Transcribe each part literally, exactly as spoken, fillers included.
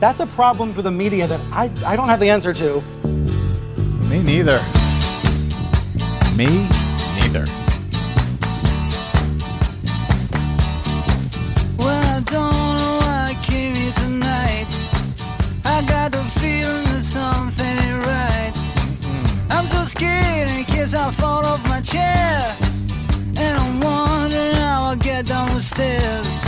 That's a problem for the media that I, I don't have the answer to. Me neither. Me neither. Well, I don't know why I came here tonight. I got the feeling that something ain't right. Mm-hmm. I'm so scared in case I fall off my chair. And I'm wondering how I'll get down the stairs.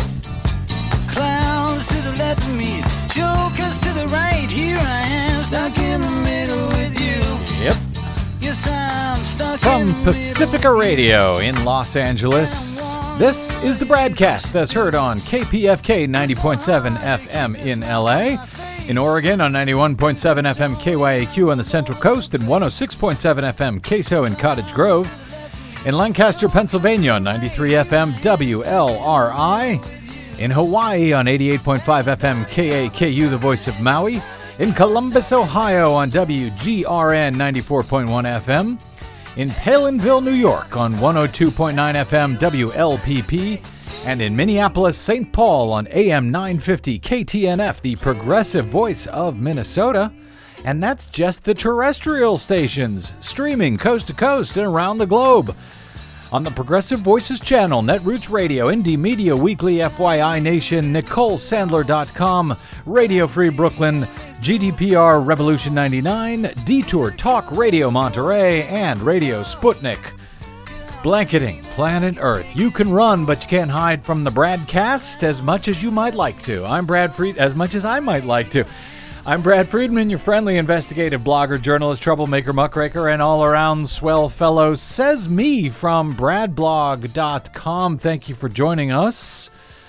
Clowns to the left of me, jokers to the right. Here I am, stuck in the middle with you. Yep. Yes, I'm stuck From in the Pacifica Radio in Los Angeles, this is the Bradcast that's heard on K P F K ninety point seven F M in L A, in Oregon on ninety-one point seven F M K Y A Q on the Central Coast and one oh six point seven F M K S O in Cottage Grove, in Lancaster, Pennsylvania on ninety-three F M W L R I, in Hawaii on eighty-eight point five F M K A K U, the voice of Maui, in Columbus, Ohio on W G R N ninety-four point one F M, in Palinville, New York on one oh two point nine F M W L P P, and in Minneapolis, Saint Paul on A M nine fifty K T N F, the progressive voice of Minnesota. And that's just the terrestrial stations, streaming coast to coast and around the globe. On the Progressive Voices channel, Netroots Radio, Indie Media Weekly, F Y I Nation, Nicole Sandler dot com, Radio Free Brooklyn, G D P R Revolution ninety-nine, Detour Talk Radio Monterey, and Radio Sputnik. Blanketing planet Earth. You can run, but you can't hide from the Bradcast as much as you might like to. I'm Brad Fried, as much as I might like to. I'm Brad Friedman, your friendly investigative blogger, journalist, troublemaker, muckraker, and all-around swell fellow. Says me from brad blog dot com. Thank you for joining us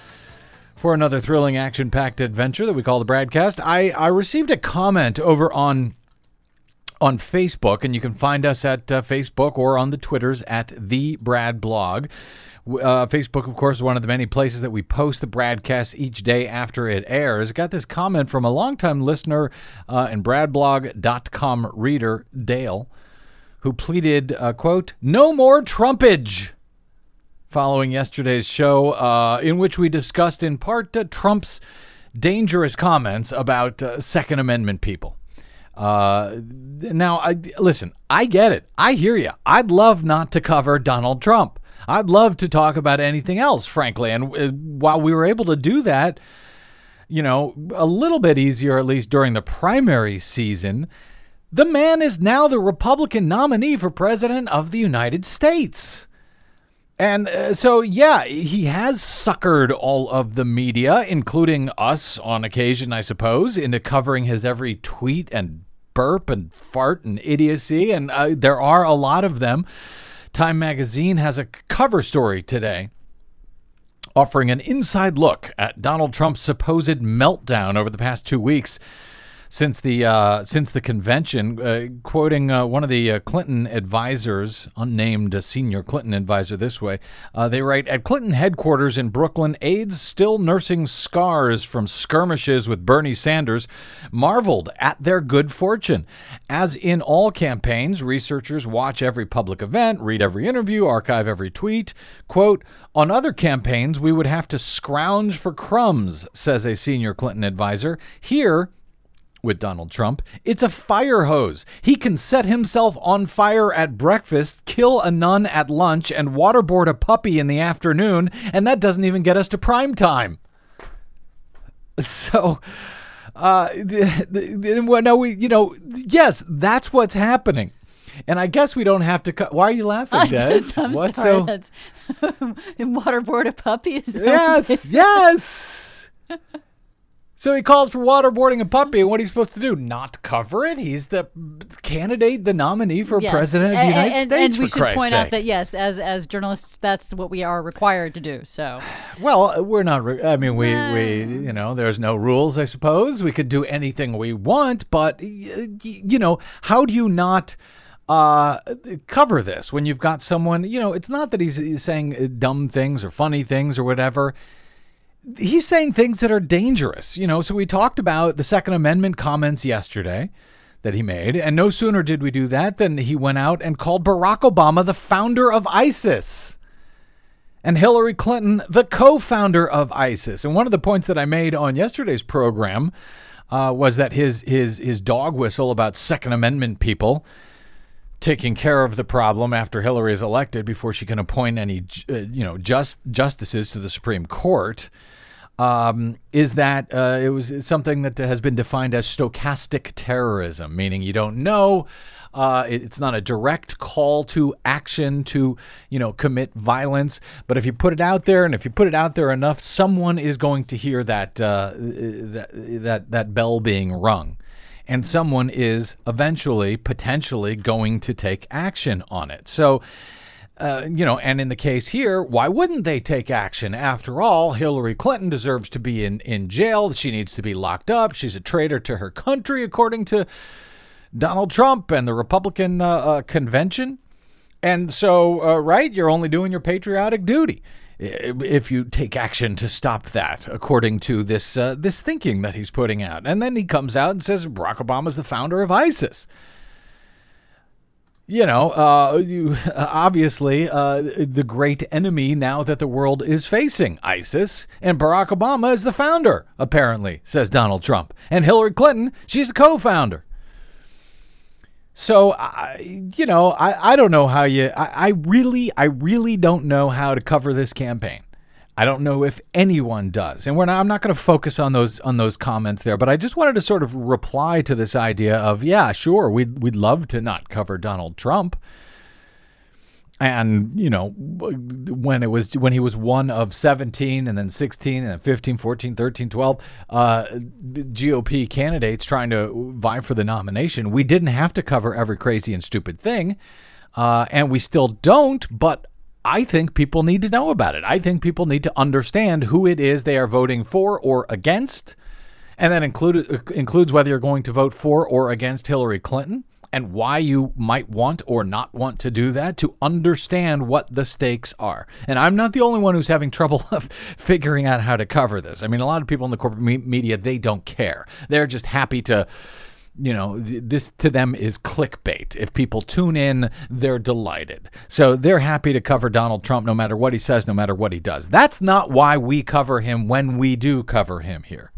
for another thrilling, action-packed adventure that we call the Bradcast. I, I received a comment over on on Facebook, and you can find us at uh, Facebook or on the Twitters at The Brad Blog. Uh, Facebook, of course, is one of the many places that we post the Bradcast each day after it airs. Got this comment from a longtime listener uh, and brad blog dot com reader, Dale, who pleaded, uh, quote, "No more Trumpage," following yesterday's show uh, in which we discussed in part uh, Trump's dangerous comments about uh, Second Amendment people. Uh, now, I, listen, I get it. I hear you. I'd love not to cover Donald Trump. I'd love to talk about anything else, frankly. And uh, while we were able to do that, you know, a little bit easier, at least during the primary season, the man is now the Republican nominee for president of the United States. And uh, so, yeah, he has suckered all of the media, including us on occasion, I suppose, into covering his every tweet and burp and fart and idiocy. And uh, there are a lot of them. Time magazine has a cover story today offering an inside look at Donald Trump's supposed meltdown over the past two weeks since the uh, since the convention, uh, quoting uh, one of the uh, Clinton advisors, unnamed uh, senior Clinton advisor this way. Uh, they write, "At Clinton headquarters in Brooklyn, aides still nursing scars from skirmishes with Bernie Sanders marveled at their good fortune. As in all campaigns, researchers watch every public event, read every interview, archive every tweet. Quote, on other campaigns, we would have to scrounge for crumbs, says a senior Clinton advisor. Here, with Donald Trump, it's a fire hose. He can set himself on fire at breakfast, kill a nun at lunch, and waterboard a puppy in the afternoon, and that doesn't even get us to prime time." So, uh, the, the, well, no, we, you know, yes, that's what's happening. And I guess we don't have to cut. Why are you laughing, Des? Just, I'm what, sorry. so? That's, waterboard a puppy? Is that Yes, yes. So he calls for waterboarding a puppy, and what he's supposed to do? Not cover it? He's the candidate, the nominee for yes. president of the and, United and, States, and we for should Christ's point sake. out that, yes, as as journalists, that's what we are required to do. So, Well, we're not, re- I mean, we, we, you know, there's no rules, I suppose. We could do anything we want, but, y- you know, how do you not uh, cover this when you've got someone, you know, it's not that he's, he's saying dumb things or funny things or whatever. He's saying things that are dangerous, you know. So we talked about the Second Amendment comments yesterday that he made, and no sooner did we do that than he went out and called Barack Obama the founder of ISIS and Hillary Clinton the co-founder of ISIS. And one of the points that I made on yesterday's program uh, was that his his his dog whistle about Second Amendment people taking care of the problem after Hillary is elected before she can appoint any uh, you know just justices to the Supreme Court. Um, is that uh, it was something that has been defined as stochastic terrorism, meaning you don't know. Uh, it, it's not a direct call to action to, you know, commit violence. But if you put it out there, and if you put it out there enough, someone is going to hear that uh, that that that bell being rung, and someone is eventually, potentially, going to take action on it. So. Uh, you know, and in the case here, why wouldn't they take action? After all, Hillary Clinton deserves to be in, in jail. She needs to be locked up. She's a traitor to her country, according to Donald Trump and the Republican uh, uh, convention. And so, uh, right, you're only doing your patriotic duty if you take action to stop that, according to this uh, this thinking that he's putting out. And then he comes out and says Barack Obama's the founder of ISIS. You know, uh, you, uh, obviously, uh, the great enemy now that the world is facing, ISIS, and Barack Obama is the founder, apparently, says Donald Trump. And Hillary Clinton, she's a co-founder. So, uh, you know, I, I don't know how you, I, I really, I really don't know how to cover this campaign. I don't know if anyone does. And we're not, I'm not going to focus on those on those comments there, but I just wanted to sort of reply to this idea of, yeah, sure, we'd, we'd love to not cover Donald Trump. And, you know, when it was when he was one of seventeen and then sixteen and then fifteen, fourteen, thirteen, twelve uh, G O P candidates trying to vie for the nomination, we didn't have to cover every crazy and stupid thing. Uh, and we still don't, but I think people need to know about it. I think people need to understand who it is they are voting for or against, and that include, includes whether you're going to vote for or against Hillary Clinton and why you might want or not want to do that, to understand what the stakes are. And I'm not the only one who's having trouble figuring out how to cover this. I mean, a lot of people in the corporate me- media, they don't care. They're just happy to... You know, this to them is clickbait. If people tune in, they're delighted. So they're happy to cover Donald Trump no matter what he says, no matter what he does. That's not why we cover him when we do cover him here.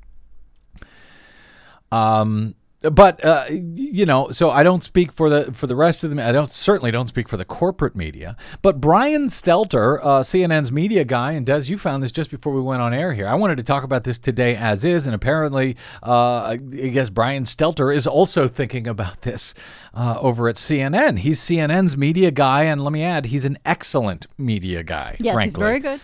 Um, but, uh, you know, so I don't speak for the for the rest of them. I don't certainly don't speak for the corporate media. But Brian Stelter, uh, C N N's media guy, and Des, you found this just before we went on air here. I wanted to talk about this today as is, and apparently, uh, I guess Brian Stelter is also thinking about this uh, over at C N N. He's C N N's media guy, and let me add, he's an excellent media guy. Yes, frankly. he's very good.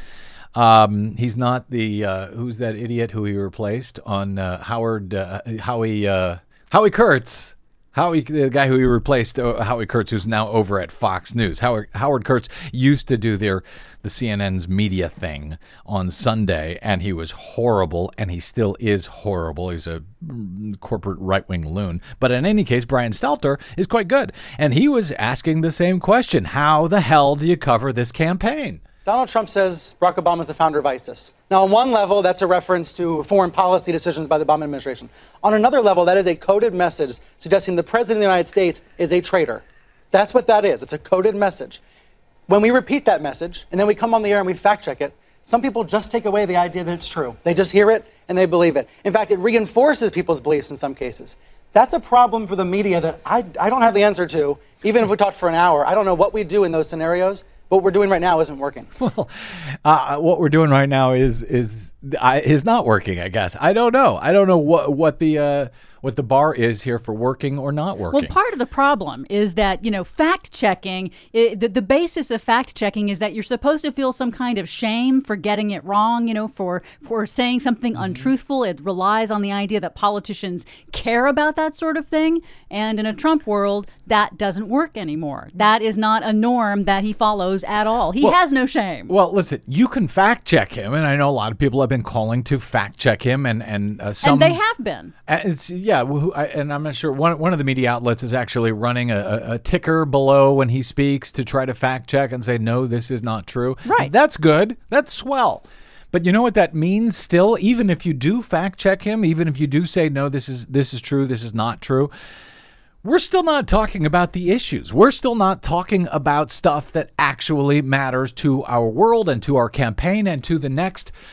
Um, he's not the uh, who's that idiot who he replaced on uh, Howard uh, Howie. Uh, Howie Kurtz, Howie, the guy who he replaced, uh, Howie Kurtz, who's now over at Fox News. Howard, Howard Kurtz used to do their the C N N's media thing on Sunday, and he was horrible, and he still is horrible. He's a corporate right-wing loon. But in any case, Brian Stelter is quite good, and he was asking the same question: how the hell do you cover this campaign? Donald Trump says Barack Obama is the founder of ISIS. Now, on one level, that's a reference to foreign policy decisions by the Obama administration. On another level, that is a coded message suggesting the president of the United States is a traitor. That's what that is. It's a coded message. When we repeat that message, and then we come on the air and we fact check it, some people just take away the idea that it's true. They just hear it and they believe it. In fact, it reinforces people's beliefs in some cases. That's a problem for the media that I, I don't have the answer to. Even if we talked for an hour, I don't know what we do in those scenarios. What we're doing right now isn't working. Well, uh, what we're doing right now is is I, is not working, I guess. I don't know. I don't know what what the uh, what the bar is here for working or not working. Well, part of the problem is that, you know, fact checking, it, the, the basis of fact checking is that you're supposed to feel some kind of shame for getting it wrong, you know, for, for saying something mm-hmm. untruthful. It relies on the idea that politicians care about that sort of thing. And in a Trump world, that doesn't work anymore. That is not a norm that he follows at all. He well, has no shame. Well, listen, you can fact check him. And I know a lot of people have been calling to fact check him. And, and uh, some. And they have been. Uh, it's, yeah. Who, I, and I'm not sure. One, one of the media outlets is actually running a, a, a ticker below when he speaks to try to fact check and say, no, this is not true. Right. That's good. That's swell. But you know what that means still? Even if you do fact check him, even if you do say, no, this is this is true, this is not true, we're still not talking about the issues. We're still not talking about stuff that actually matters to our world and to our campaign and to the next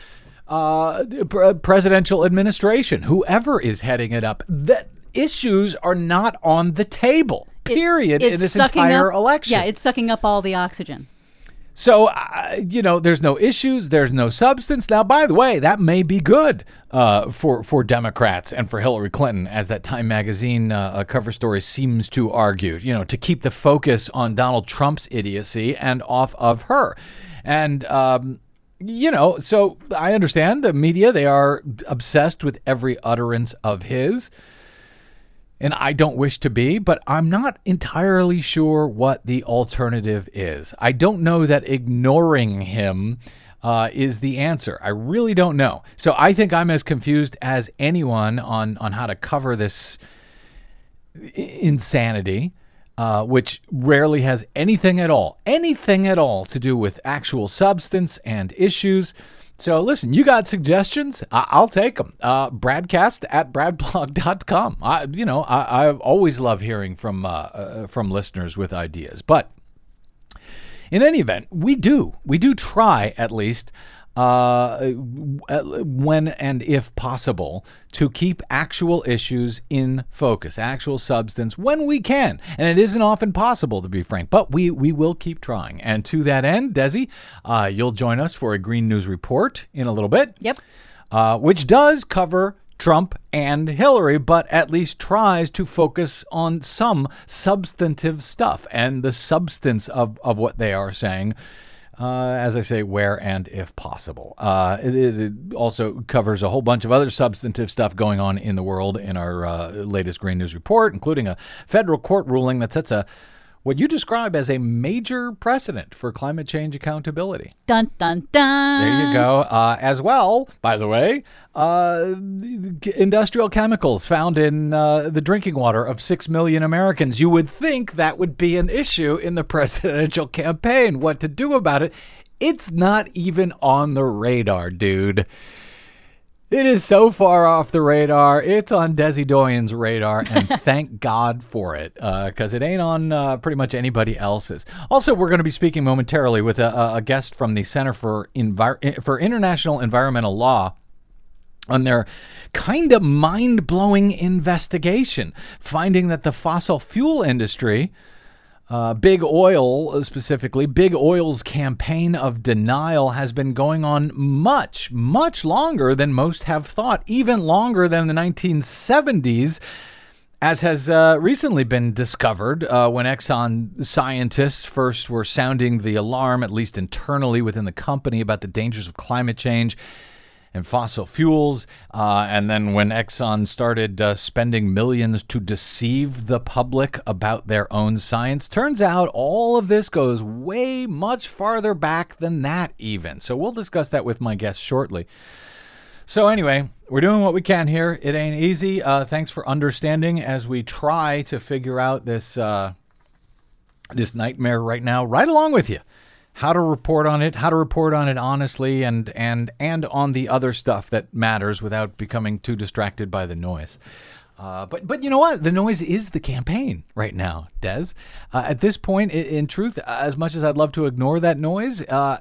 uh, pr- presidential administration, whoever is heading it up. That issues are not on the table, period, It- in this sucking entire up, election. Yeah, it's sucking up all the oxygen. So, uh, you know, there's no issues, there's no substance. Now, by the way, that may be good uh, for, for Democrats and for Hillary Clinton, as that Time magazine uh, cover story seems to argue, you know, to keep the focus on Donald Trump's idiocy and off of her. And, um, you know, so I understand the media, they are obsessed with every utterance of his. And I don't wish to be, but I'm not entirely sure what the alternative is. I don't know that ignoring him uh, is the answer. I really don't know. So I think I'm as confused as anyone on, on how to cover this insanity, uh, which rarely has anything at all, anything at all to do with actual substance and issues. So listen, you got suggestions? I- I'll take them. Uh, Bradcast at bradblog dot com. I, you know, I, I always love hearing from uh, uh, from listeners with ideas. But in any event, we do we do try at least uh, when and if possible to keep actual issues in focus, actual substance when we can. And it isn't often possible, to be frank, but we, we will keep trying. And to that end, Desi, uh, you'll join us for a Green News Report in a little bit. Yep. Uh, which does cover Trump and Hillary, but at least tries to focus on some substantive stuff and the substance of, of what they are saying. Uh, as I say, where and if possible. Uh, it, it also covers a whole bunch of other substantive stuff going on in the world in our uh, latest Green News Report, including a federal court ruling that sets a what you describe as a major precedent for climate change accountability. Dun, dun, dun. There you go. Uh, as well, by the way, uh, industrial chemicals found in uh, the drinking water of six million Americans. You would think that would be an issue in the presidential campaign. What to do about it? It's not even on the radar, dude. It is so far off the radar. It's on Desi Doyen's radar, and thank God for it, because uh, it ain't on uh, pretty much anybody else's. Also, we're going to be speaking momentarily with a, a guest from the Center for Envir- for International Environmental Law on their kind of mind-blowing investigation, finding that the fossil fuel industry, Uh, Big Oil specifically, Big Oil's campaign of denial has been going on much, much longer than most have thought, even longer than the nineteen seventies, as has uh, recently been discovered uh, when Exxon scientists first were sounding the alarm, at least internally within the company, about the dangers of climate change and fossil fuels. Uh, and then when Exxon started uh, spending millions to deceive the public about their own science, turns out all of this goes way much farther back than that even. So we'll discuss that with my guest shortly. So anyway, we're doing what we can here. It ain't easy. Uh, thanks for understanding as we try to figure out this, uh, this nightmare right now, right along with you. How to report on it, how to report on it honestly, and and and on the other stuff that matters without becoming too distracted by the noise. Uh, but but you know what? The noise is the campaign right now, Des. Uh, at this point, in, in truth, as much as I'd love to ignore that noise, uh,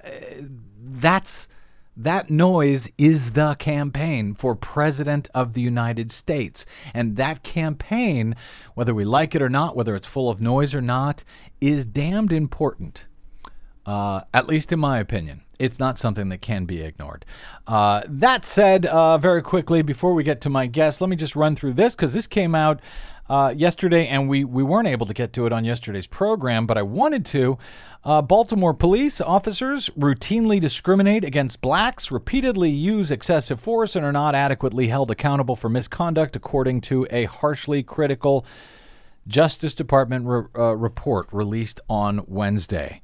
that's that noise is the campaign for President of the United States. And that campaign, whether we like it or not, whether it's full of noise or not, is damned important. Uh, at least in my opinion. It's not something that can be ignored. Uh, that said, uh, very quickly, before we get to my guest, let me just run through this, because this came out uh, yesterday, and we, we weren't able to get to it on yesterday's program, but I wanted to. Uh, Baltimore police officers routinely discriminate against blacks, repeatedly use excessive force, and are not adequately held accountable for misconduct, according to a harshly critical Justice Department re- uh, report released on Wednesday.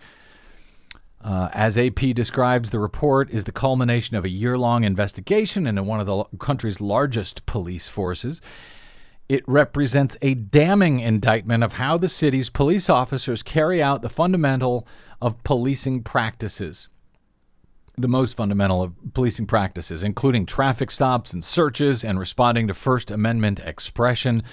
Uh, as A P describes, the report is the culmination of a year-long investigation into one of the country's largest police forces. It represents a damning indictment of how the city's police officers carry out the fundamental of policing practices. The most fundamental of policing practices, including traffic stops and searches and responding to First Amendment expression.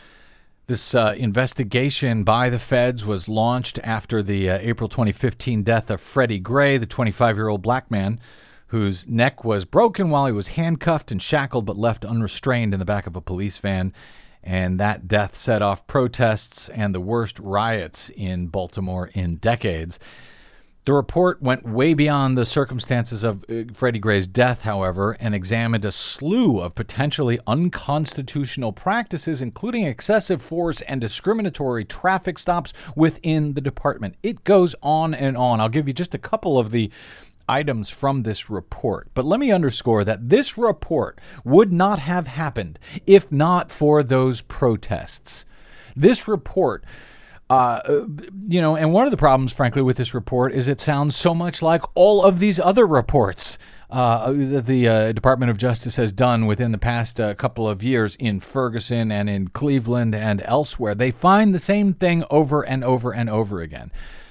This uh, investigation by the feds was launched after the uh, April twenty fifteen death of Freddie Gray, the twenty-five-year-old black man whose neck was broken while he was handcuffed and shackled but left unrestrained in the back of a police van. And that death set off protests and the worst riots in Baltimore in decades. The report went way beyond the circumstances of uh, Freddie Gray's death, however, and examined a slew of potentially unconstitutional practices, including excessive force and discriminatory traffic stops within the department. It goes on and on. I'll give you just a couple of the items from this report. But let me underscore that this report would not have happened if not for those protests. This report... Uh, you know, and one of the problems, frankly, with this report is it sounds so much like all of these other reports uh, that the uh, Department of Justice has done within the past uh, couple of years in Ferguson and in Cleveland and elsewhere. They find the same thing over and over and over again.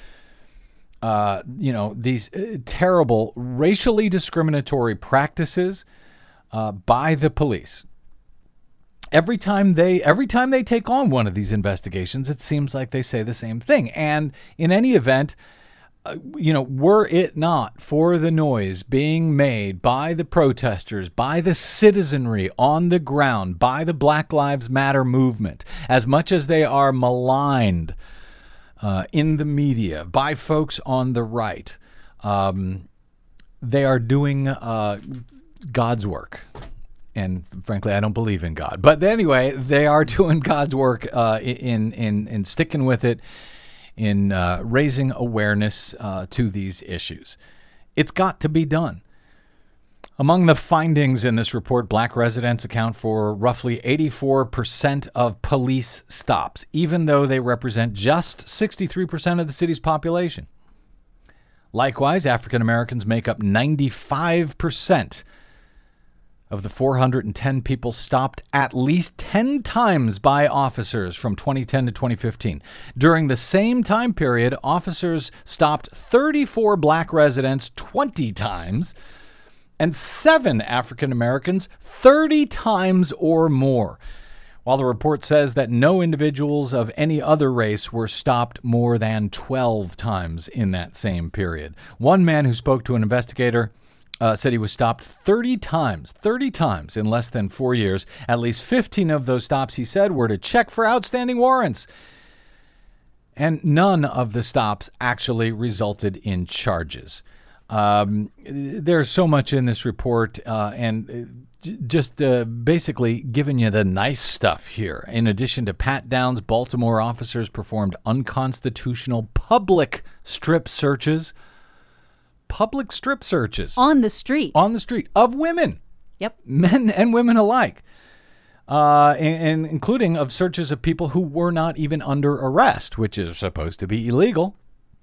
Uh, you know, these uh, terrible racially discriminatory practices uh, by the police. Every time they every time they take on one of these investigations, it seems like they say the same thing. And in any event, uh, you know, were it not for the noise being made by the protesters, by the citizenry on the ground, by the Black Lives Matter movement, as much as they are maligned uh, in the media by folks on the right, um, they are doing uh, God's work. And frankly, I don't believe in God. But anyway, they are doing God's work uh, in, in, in sticking with it, in uh, raising awareness uh, to these issues. It's got to be done. Among the findings in this report, black residents account for roughly eighty-four percent of police stops, even though they represent just sixty-three percent of the city's population. Likewise, African Americans make up ninety-five percent of the four hundred ten people stopped at least ten times by officers from twenty ten to twenty fifteen. During the same time period, officers stopped thirty-four black residents twenty times and seven African Americans thirty times or more. While the report says that no individuals of any other race were stopped more than twelve times in that same period. One man who spoke to an investigator Uh, said he was stopped thirty times, thirty times in less than four years. At least fifteen of those stops, he said, were to check for outstanding warrants. And none of the stops actually resulted in charges. Um, there's so much in this report uh, and just uh, basically giving you the nice stuff here. In addition to pat downs, Baltimore officers performed unconstitutional public strip searches Public strip searches. On the street. On the street of women. Yep. Men and women alike. Uh, and, and including of searches of people who were not even under arrest, which is supposed to be illegal.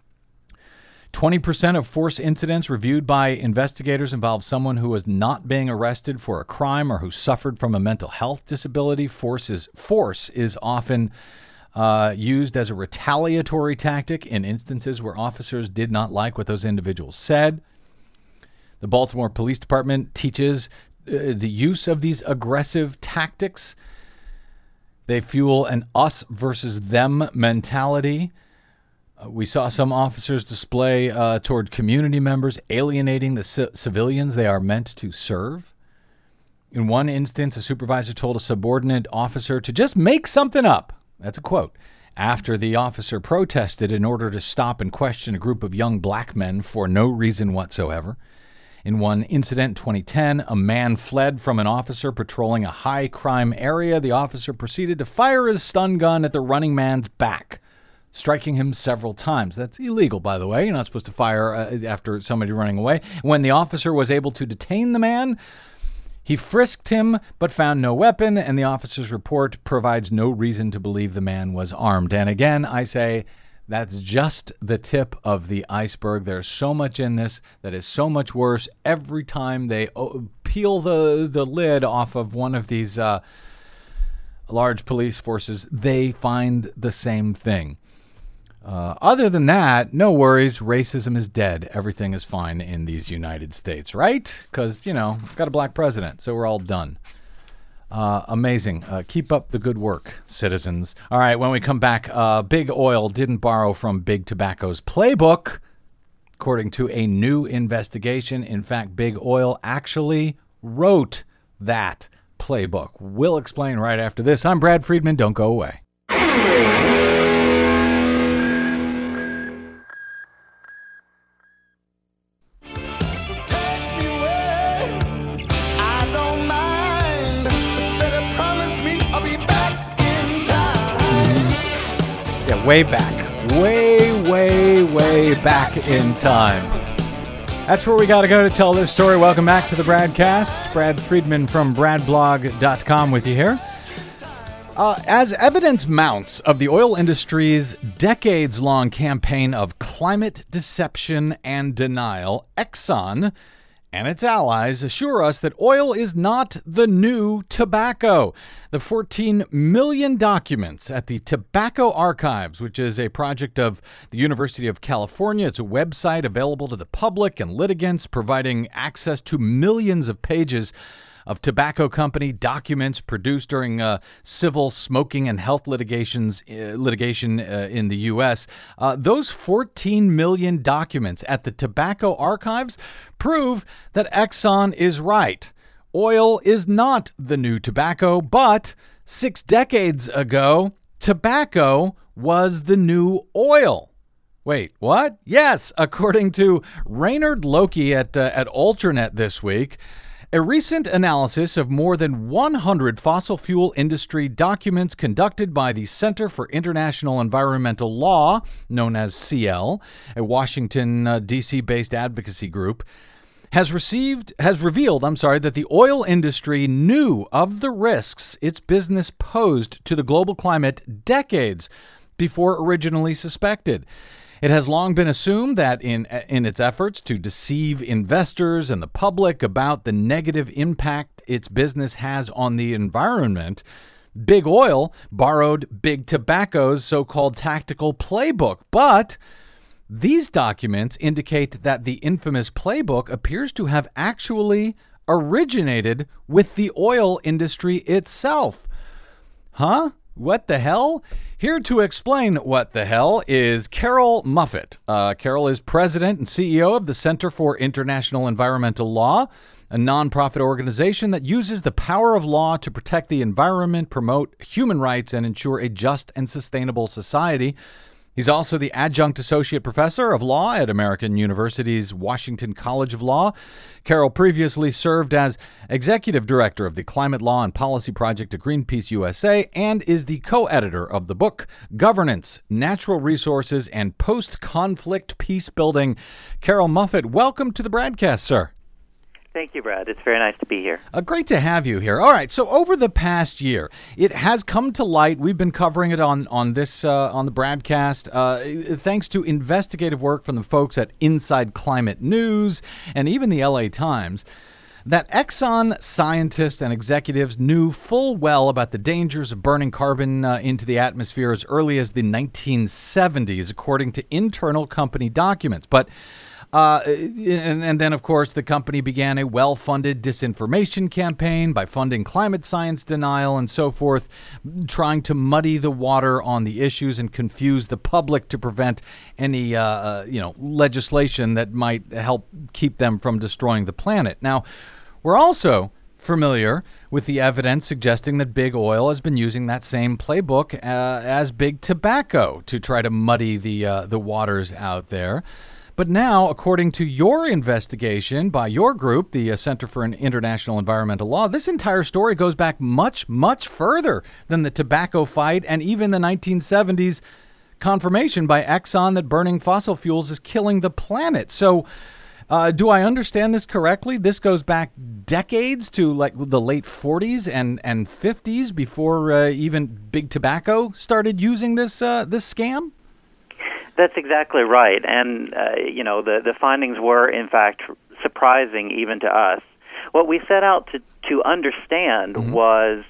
twenty percent of force incidents reviewed by investigators involved someone who was not being arrested for a crime or who suffered from a mental health disability. Force is, force is often Uh, used as a retaliatory tactic in instances where officers did not like what those individuals said. The Baltimore Police Department teaches uh, the use of these aggressive tactics. They fuel an us versus them mentality. Uh, we saw some officers display uh, toward community members, alienating the c- civilians they are meant to serve. In one instance, a supervisor told a subordinate officer to just make something up. That's a quote. After the officer protested in order to stop and question a group of young black men for no reason whatsoever. In one incident in twenty ten, a man fled from an officer patrolling a high-crime area. The officer proceeded to fire his stun gun at the running man's back, striking him several times. That's illegal, by the way. You're not supposed to fire uh, after somebody running away. When the officer was able to detain the man, he frisked him but found no weapon, and the officer's report provides no reason to believe the man was armed. And again, I say that's just the tip of the iceberg. There's so much in this that is so much worse. Every time they oh, peel the, the lid off of one of these uh, large police forces, they find the same thing. Uh, other than that, no worries. Racism is dead. Everything is fine in these United States, right? Because, you know, got a black president, so we're all done. Uh, amazing. Uh, keep up the good work, citizens. All right, when we come back, uh, Big Oil didn't borrow from Big Tobacco's playbook. according to a new investigation. In fact, Big Oil actually wrote that playbook. We'll explain right after this. I'm Brad Friedman. Don't go away. Yeah, way back. Way, way, way back in time. That's where we got to go to tell this story. Welcome back to the Bradcast. Brad Friedman from brad blog dot com with you here. Uh, as evidence mounts of the oil industry's decades-long campaign of climate deception and denial, Exxon and its allies assure us that oil is not the new tobacco. The fourteen million documents at the Tobacco Archives, which is a project of the University of California. It's a website available to the public and litigants, providing access to millions of pages of tobacco company documents produced during uh, civil smoking and health litigations uh, litigation uh, in the U S. Uh, those fourteen million documents at the Tobacco Archives prove that Exxon is right. Oil is not the new tobacco, but six decades ago, tobacco was the new oil. Wait, what? Yes, according to Raynard Loki at uh, at Ultranet this week, a recent analysis of more than one hundred fossil fuel industry documents conducted by the Center for International Environmental Law, known as C L, a Washington, uh, D C-based advocacy group, has received has revealed, I'm sorry, that the oil industry knew of the risks its business posed to the global climate decades before originally suspected. It has long been assumed that in in its efforts to deceive investors and the public about the negative impact its business has on the environment, Big Oil borrowed Big Tobacco's so-called tactical playbook. But these documents indicate that the infamous playbook appears to have actually originated with the oil industry itself. Huh? What the hell? Here to explain what the hell is Carol Muffett. Uh, Carol is president and C E O of the Center for International Environmental Law, a nonprofit organization that uses the power of law to protect the environment, promote human rights, and ensure a just and sustainable society. He's also the adjunct associate professor of law at American University's Washington College of Law. Carol previously served as executive director of the Climate Law and Policy Project at Greenpeace U S A and is the co-editor of the book Governance, Natural Resources, and Post-Conflict Peace Building. Carol Muffett, welcome to the Bradcast, sir. Thank you, Brad. It's very nice to be here. Uh, great to have you here. All right. So over the past year, it has come to light. We've been covering it on on this uh, on the Bradcast, uh, thanks to investigative work from the folks at Inside Climate News and even the L A Times, that Exxon scientists and executives knew full well about the dangers of burning carbon uh, into the atmosphere as early as the nineteen seventies, according to internal company documents. But Uh, and, and then, of course, the company began a well-funded disinformation campaign by funding climate science denial and so forth, trying to muddy the water on the issues and confuse the public to prevent any, uh, uh, you know, legislation that might help keep them from destroying the planet. Now, we're also familiar with the evidence suggesting that Big Oil has been using that same playbook uh, as Big Tobacco to try to muddy the uh, the waters out there. But now, according to your investigation by your group, the uh, Center for International Environmental Law, this entire story goes back much, much further than the tobacco fight and even the nineteen seventies confirmation by Exxon that burning fossil fuels is killing the planet. So uh, do I understand this correctly? This goes back decades to like the late forties and, and fifties before uh, even Big Tobacco started using this uh, this scam? That's exactly right. And, uh, you know, the, the findings were, in fact, surprising even to us. What we set out to, to understand mm-hmm. was,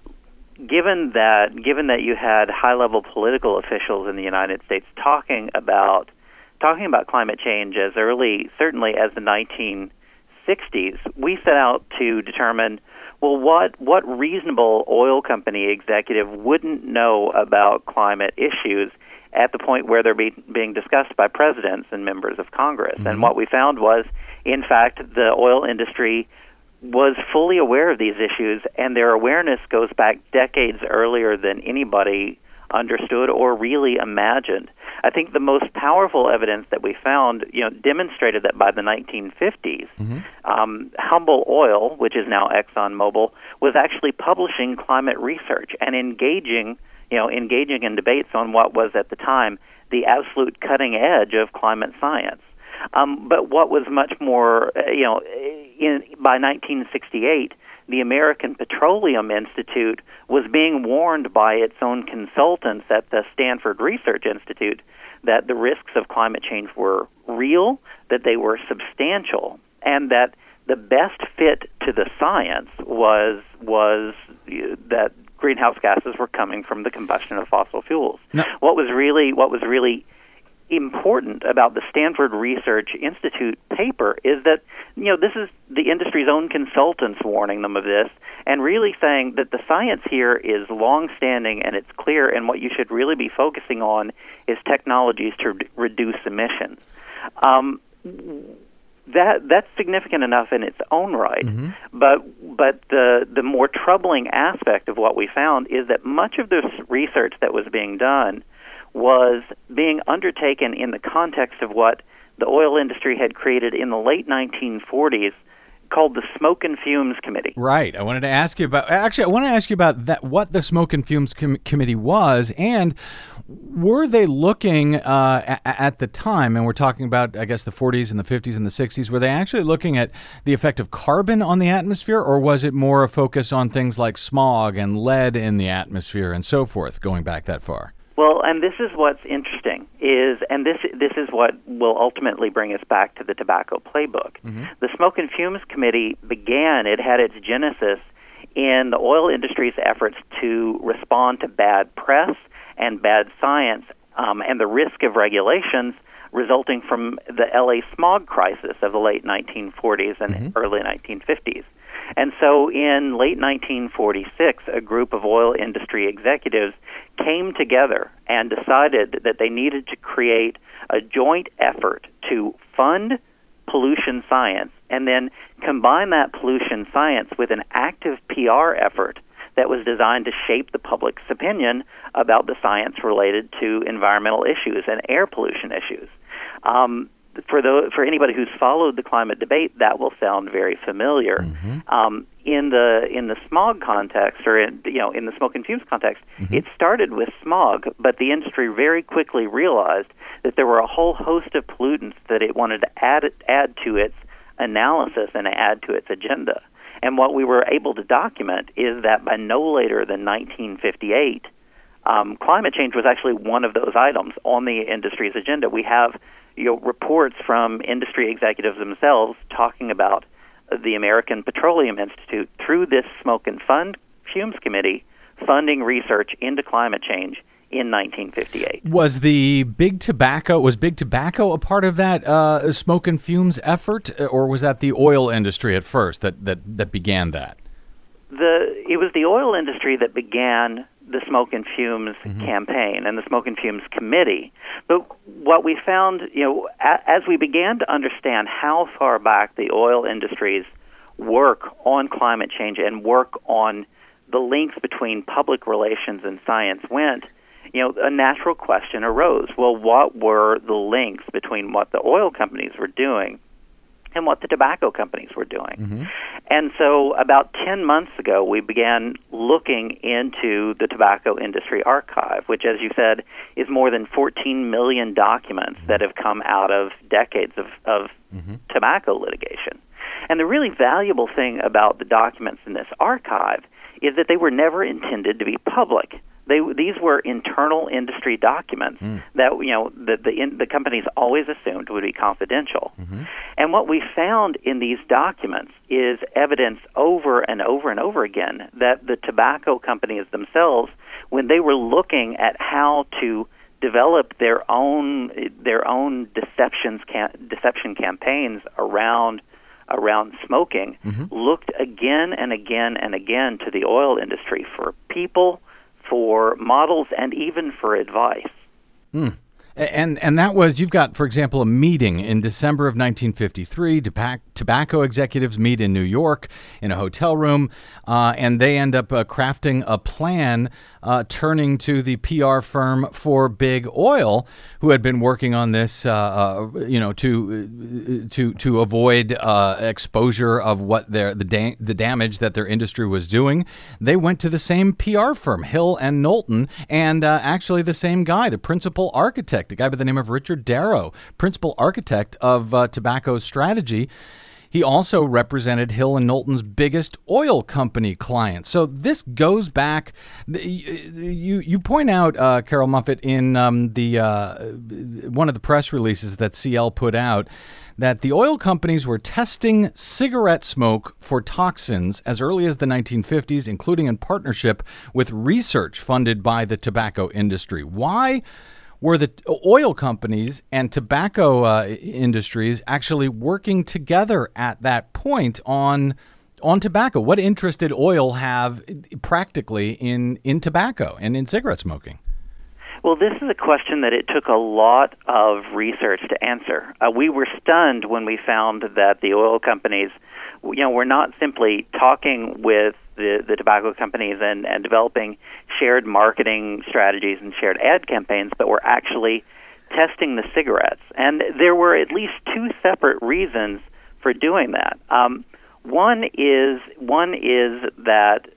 given that given that you had high-level political officials in the United States talking about talking about climate change as early, certainly as the nineteen sixties, we set out to determine, well, what, what reasonable oil company executive wouldn't know about climate issues at the point where they're be, being discussed by presidents and members of Congress. Mm-hmm. And what we found was, in fact, the oil industry was fully aware of these issues, and their awareness goes back decades earlier than anybody understood or really imagined. I think the most powerful evidence that we found, you know, demonstrated that by the nineteen fifties, mm-hmm. um, Humble Oil, which is now ExxonMobil, was actually publishing climate research and engaging, you know, engaging in debates on what was at the time the absolute cutting edge of climate science. Um, but what was much more, uh, you know, in, by nineteen sixty-eight, the American Petroleum Institute was being warned by its own consultants at the Stanford Research Institute that the risks of climate change were real, that they were substantial, and that the best fit to the science was was uh, that greenhouse gases were coming from the combustion of fossil fuels. No. What was really what was really important about the Stanford Research Institute paper is that, you know, this is the industry's own consultants warning them of this and really saying that the science here is long-standing and it's clear, and what you should really be focusing on is technologies to re- reduce emissions. Um, that that's significant enough in its own right, mm-hmm. but but the the more troubling aspect of what we found is that much of this research that was being done was being undertaken in the context of what the oil industry had created in the late nineteen forties called the Smoke and Fumes Committee. Right. I wanted to ask you about, actually, I want to ask you about that, what the Smoke and Fumes Com- Committee was, and were they looking uh, at, at the time, and we're talking about, I guess, the forties and the fifties and the sixties, were they actually looking at the effect of carbon on the atmosphere, or was it more a focus on things like smog and lead in the atmosphere and so forth, going back that far? Well, and this is what's interesting, is, and this this is what will ultimately bring us back to the tobacco playbook. Mm-hmm. The Smoke and Fumes Committee began, it had its genesis in the oil industry's efforts to respond to bad press and bad science um, and the risk of regulations resulting from the L A smog crisis of the late nineteen forties and mm-hmm. early nineteen fifties. And so in late nineteen forty-six, a group of oil industry executives came together and decided that they needed to create a joint effort to fund pollution science and then combine that pollution science with an active P R effort that was designed to shape the public's opinion about the science related to environmental issues and air pollution issues. Um, For the for anybody who's followed the climate debate, that will sound very familiar. Mm-hmm. Um, in the in the smog context, or in, you know, in the smoke and fumes context, mm-hmm. it started with smog, but the industry very quickly realized that there were a whole host of pollutants that it wanted to add add to its analysis and add to its agenda. And what we were able to document is that by no later than nineteen fifty-eight, um, climate change was actually one of those items on the industry's agenda. We have You know, reports from industry executives themselves talking about the American Petroleum Institute through this Smoke and Fund Fumes Committee funding research into climate change in nineteen fifty-eight. Was the big tobacco was big tobacco a part of that uh, smoke and fumes effort, or was that the oil industry at first that that, that began that? The it was the oil industry that began the Smoke and Fumes mm-hmm. campaign and the Smoke and Fumes Committee. But what we found, you know, a, as we began to understand how far back the oil industry's work on climate change and work on the links between public relations and science went, you know, a natural question arose. Well, what were the links between what the oil companies were doing and what the tobacco companies were doing? Mm-hmm. And so about ten months ago, we began looking into the tobacco industry archive, which, as you said, is more than fourteen million documents mm-hmm. that have come out of decades of, of mm-hmm. tobacco litigation. And the really valuable thing about the documents in this archive is that they were never intended to be public. They, these were internal industry documents mm. that you know the the, in, the companies always assumed would be confidential. Mm-hmm. And what we found in these documents is evidence over and over and over again that the tobacco companies themselves, when they were looking at how to develop their own their own deceptions cam- deception campaigns around around smoking, mm-hmm. looked again and again and again to the oil industry for people, for models, and even for advice. Mm. And and that was, you've got, for example, a meeting in December of nineteen fifty-three. Tobac- tobacco executives meet in New York in a hotel room, uh, and they end up uh, crafting a plan, uh, turning to the P R firm for Big Oil, who had been working on this, uh, uh, you know, to to to avoid uh, exposure of what their the da- the damage that their industry was doing. They went to the same P R firm, Hill and Knowlton, and uh, actually the same guy, the principal architect, a guy by the name of Richard Darrow, principal architect of uh, tobacco strategy. He also represented Hill and Knowlton's biggest oil company clients. So this goes back. You you point out, uh, Carol Muffett, in um, the uh, one of the press releases that C L put out, that the oil companies were testing cigarette smoke for toxins as early as the nineteen fifties, including in partnership with research funded by the tobacco industry. Why were the oil companies and tobacco uh, industries actually working together at that point on on tobacco? What interest did oil have practically in, in tobacco and in cigarette smoking? Well, this is a question that it took a lot of research to answer. Uh, we were stunned when we found that the oil companies, you know, were not simply talking with the, the tobacco companies and, and developing shared marketing strategies and shared ad campaigns, but were actually testing the cigarettes. And there were at least two separate reasons for doing that. Um, one is one is that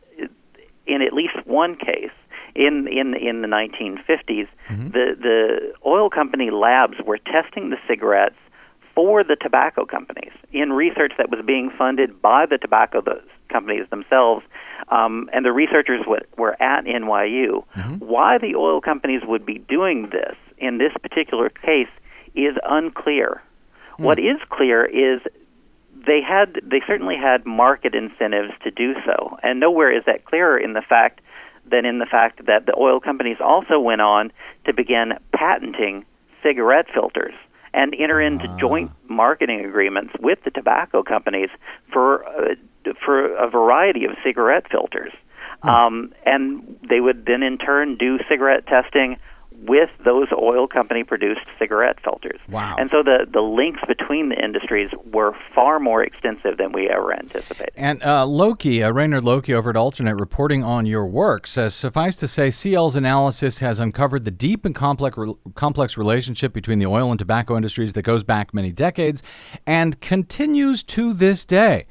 in at least one case, in in in the nineteen fifties, mm-hmm. the the oil company labs were testing the cigarettes for the tobacco companies in research that was being funded by the tobacco the companies themselves, um, and the researchers w- were at N Y U. Mm-hmm. Why the oil companies would be doing this in this particular case is unclear. Mm. What is clear is they had they certainly had market incentives to do so, and nowhere is that clearer in the fact than in the fact that the oil companies also went on to begin patenting cigarette filters and enter into uh. joint marketing agreements with the tobacco companies for uh, for a variety of cigarette filters. Hmm. Um, and they would then in turn do cigarette testing with those oil company produced cigarette filters. Wow. And so the, the links between the industries were far more extensive than we ever anticipated. And uh, Loki, uh, Raynard Loki over at Alternate, reporting on your work, says, suffice to say, C L's analysis has uncovered the deep and complex, re- complex relationship between the oil and tobacco industries that goes back many decades and continues to this day.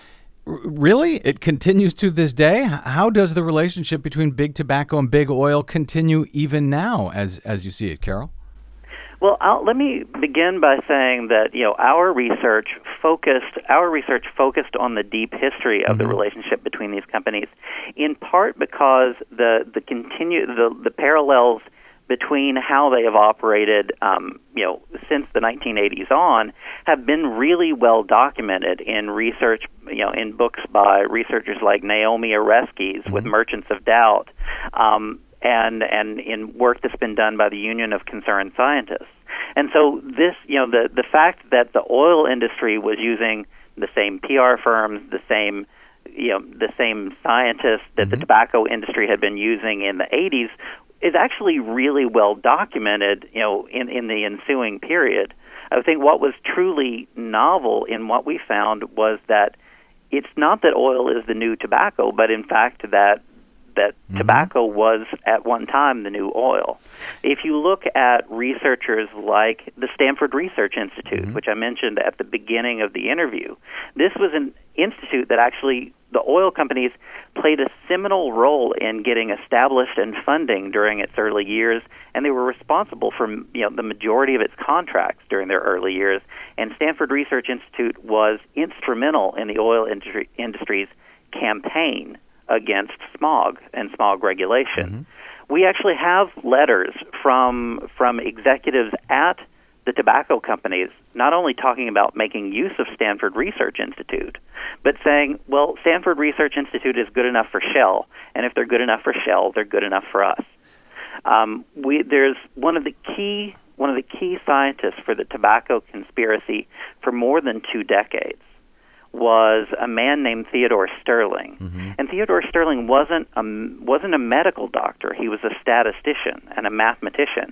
Really? It continues to this day? How does the relationship between big tobacco and big oil continue even now, as as you see it, Carol? Well, I'll, let me begin by saying that you know our research focused our research focused on the deep history of mm-hmm. the relationship between these companies, in part because the the continue the the parallels between how they have operated, um, you know, since the nineteen eighties on, have been really well documented in research, you know, in books by researchers like Naomi Oreskes mm-hmm. with Merchants of Doubt, um, and and in work that's been done by the Union of Concerned Scientists. And so this, you know, the the fact that the oil industry was using the same P R firms, the same, you know, the same scientists that mm-hmm. the tobacco industry had been using in the eighties is actually really well documented, you know, in, in the ensuing period. I think what was truly novel in what we found was that it's not that oil is the new tobacco, but in fact that that mm-hmm. tobacco was at one time the new oil. If you look at researchers like the Stanford Research Institute, mm-hmm. which I mentioned at the beginning of the interview, this was an institute that actually the oil companies played a seminal role in getting established and funding during its early years, and they were responsible for you know the majority of its contracts during their early years. And Stanford Research Institute was instrumental in the oil industry, industry's campaign against smog and smog regulation. Mm-hmm. We actually have letters from from executives at the tobacco companies not only talking about making use of Stanford Research Institute, but saying, well, Stanford Research Institute is good enough for Shell, and if they're good enough for Shell, they're good enough for us. Um, we, there's one of the key one of the key scientists for the tobacco conspiracy for more than two decades was a man named Theodore Sterling. Mm-hmm. And Theodore Sterling wasn't a, wasn't a medical doctor. He was a statistician and a mathematician.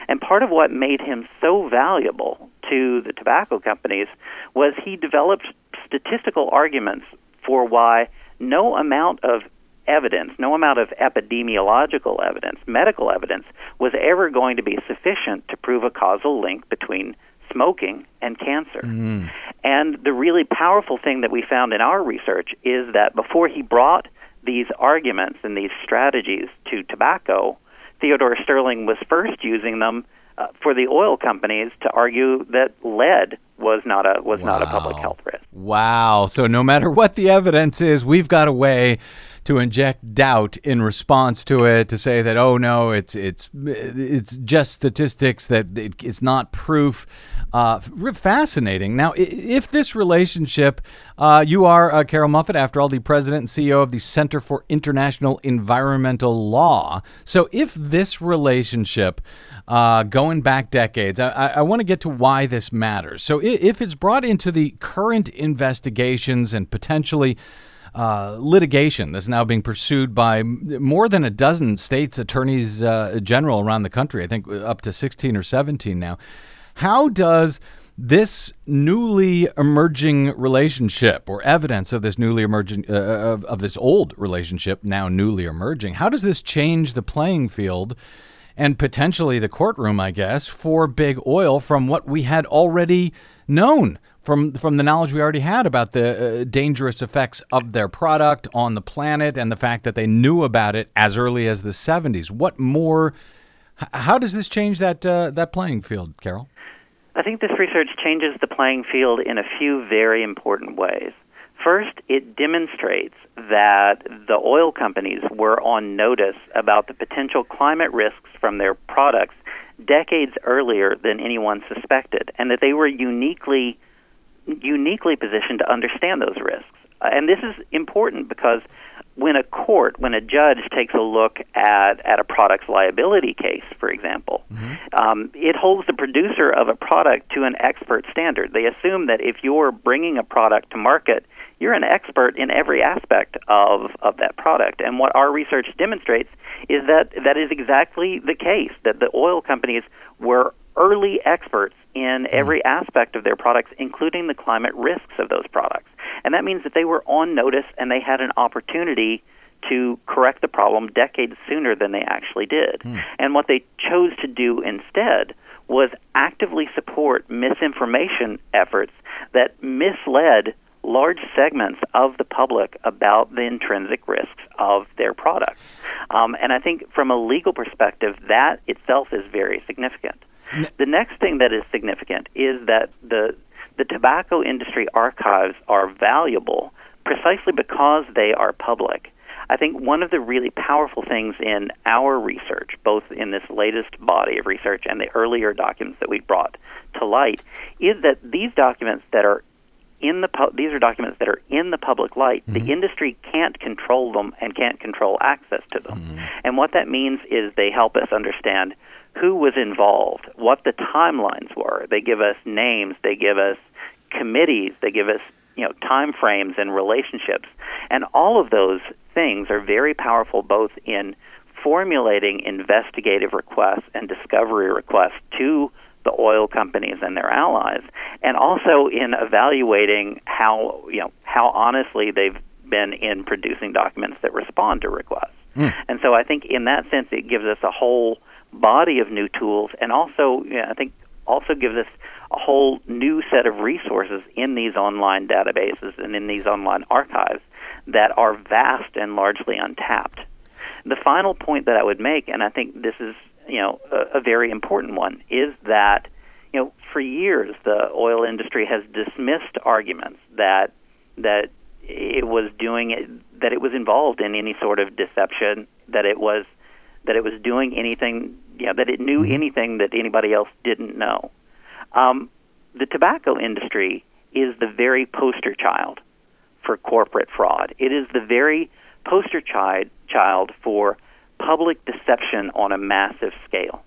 And part of what made him so valuable to the tobacco companies was he developed statistical arguments for why no amount of evidence, no amount of epidemiological evidence, medical evidence, was ever going to be sufficient to prove a causal link between smoking and cancer. Mm. And the really powerful thing that we found in our research is that before he brought these arguments and these strategies to tobacco, Theodore Sterling was first using them uh, for the oil companies to argue that lead was not a was wow. not a public health risk. Wow. So no matter what the evidence is, we've got a way to inject doubt in response to it, to say that, oh no, it's it's it's just statistics, that it, it's not proof. Uh, fascinating. Now, if this relationship, uh, you are uh, Carol Muffett, after all, the president and C E O of the Center for International Environmental Law. So if this relationship, uh, going back decades, I, I want to get to why this matters. So if it's brought into the current investigations and potentially Uh, litigation that's now being pursued by more than a dozen states' attorneys uh, general around the country, I think up to sixteen or seventeen now. How does this newly emerging relationship, or evidence of this newly emerging, uh, of, of this old relationship now newly emerging, how does this change the playing field and potentially the courtroom, I guess, for big oil from what we had already known? From from the knowledge we already had about the uh, dangerous effects of their product on the planet, and the fact that they knew about it as early as the seventies. What more? H- how does this change that uh, that playing field, Carol? I think this research changes the playing field in a few very important ways. First, it demonstrates that the oil companies were on notice about the potential climate risks from their products decades earlier than anyone suspected, and that they were uniquely uniquely positioned to understand those risks. Uh, and this is important because when a court, when a judge takes a look at, at a product's liability case, for example, mm-hmm. um, it holds the producer of a product to an expert standard. They assume that if you're bringing a product to market, you're an expert in every aspect of, of that product. And what our research demonstrates is that that is exactly the case, that the oil companies were early experts in every aspect of their products, including the climate risks of those products. And that means that they were on notice and they had an opportunity to correct the problem decades sooner than they actually did. Mm. And what they chose to do instead was actively support misinformation efforts that misled large segments of the public about the intrinsic risks of their products. Um, and I think from a legal perspective, that itself is very significant. The next thing that is significant is that the the tobacco industry archives are valuable precisely because they are public. I think one of the really powerful things in our research, both in this latest body of research and the earlier documents that we brought to light, is that these documents that are in the pu- these are documents that are in the public light. Mm-hmm. The industry can't control them and can't control access to them. Mm-hmm. And what that means is they help us understand who was involved, what the timelines were. They give us names, they give us committees, they give us, you know, time frames and relationships. And all of those things are very powerful both in formulating investigative requests and discovery requests to the oil companies and their allies, and also in evaluating how, you know, how honestly they've been in producing documents that respond to requests. Mm. And so I think in that sense it gives us a whole body of new tools, and also, you know, I think also gives us a whole new set of resources in these online databases and in these online archives that are vast and largely untapped. The final point that I would make, and I think this is, you know, a, a very important one, is that, you know, for years the oil industry has dismissed arguments that that it was doing it, that it was involved in any sort of deception, that it was that it was doing anything, you know, that it knew anything that anybody else didn't know. Um, the tobacco industry is the very poster child for corporate fraud. It is the very poster child child for public deception on a massive scale.